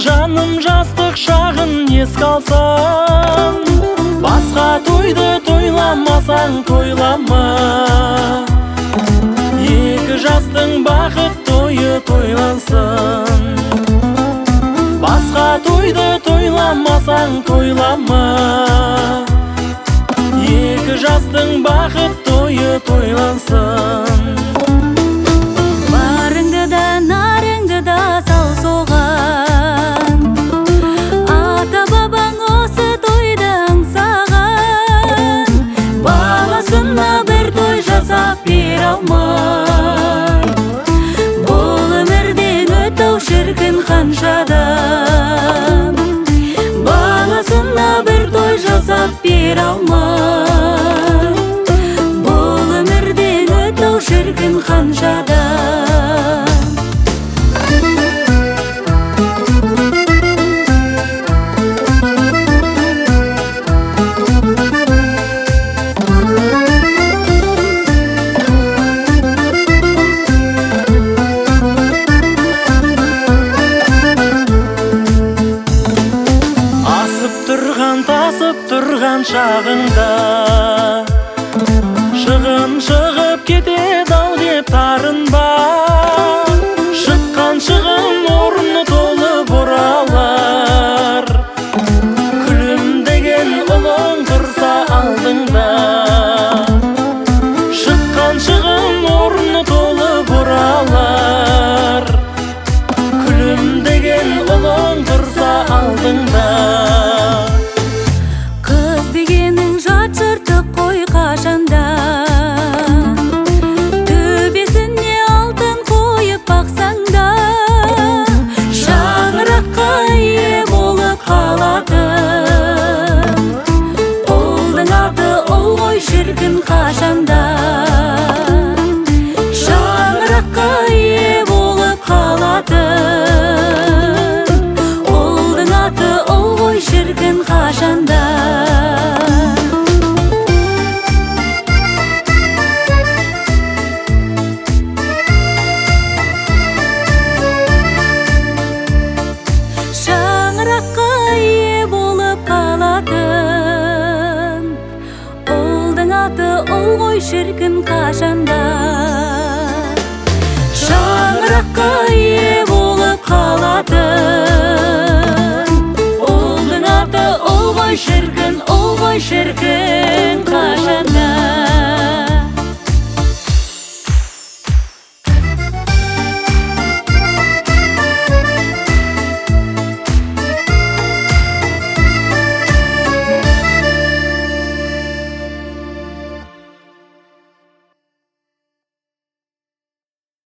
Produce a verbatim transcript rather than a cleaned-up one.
жаным жастық шағын еске алсам, басқа тойды тойламасаң тойлама. Екі жастың бақыт тойы тойлансын, басқа тойды тойламасаң тойлама. Екі жастың бақыт тойы тойлансын. Барыңды да нарыңды да сал соған, ата бабаң осы тойды аңсаған. Баласына бір той жасап бер алмай, бұл өмірден өту шіркін қаншадан. Баласына бір той жасап бер алмай, бұл өмірден өту шіркін қаншадан. Тасып тұрған шағыңда шығын шығып кетеді-ау деп тарынба. Шыққан шығын орны толы бұралар, күлімдеген ұлың тұрса алдыңда. Шыққан шығын орны толы бұралар, күлімдеген ұлың тұрса алдыңда. Қашанда төбесіне алтын қойып бақсаңда, шаңыраққа ие болып қалатын. Ұлдың аты ұл ғой шіркін қашанда, шаңыраққа ие болып қалатын. Ұлдың аты ұл ғой шіркін қашанда. Шаңыраққа ие болып қалатын, ұлдың аты ұл ғой шіркін қашанда. Шаңыраққа ие болып қалатын, ұлдың аты ұл ғой шіркін, ұл ғой шіркін.